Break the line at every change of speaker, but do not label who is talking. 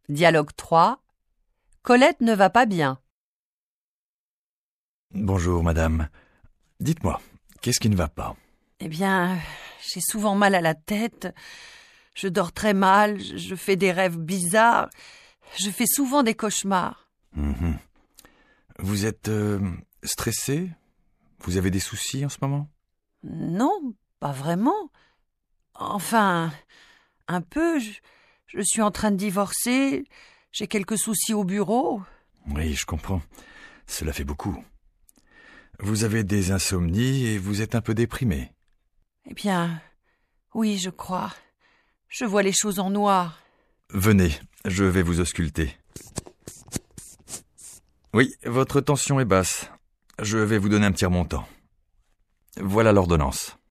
Dialogue 3. Colette ne va pas bien.
Bonjour, madame. Dites-moi, qu'est-ce qui ne va pas?
Eh bien, j'ai souvent mal à la tête. Je dors très mal, je fais des rêves bizarres. Je fais souvent des cauchemars.
Vous êtes stressé? Vous avez des soucis en ce moment?
Non, pas vraiment. Enfin, un peu. Je suis en train de divorcer. J'ai quelques soucis au bureau.
Oui, je comprends. Cela fait beaucoup. Vous avez des insomnies et vous êtes un peu déprimé.
Eh bien, oui, je crois. Je vois les choses en noir.
Venez, je vais vous ausculter. Oui, votre tension est basse. Je vais vous donner un petit remontant. Voilà l'ordonnance.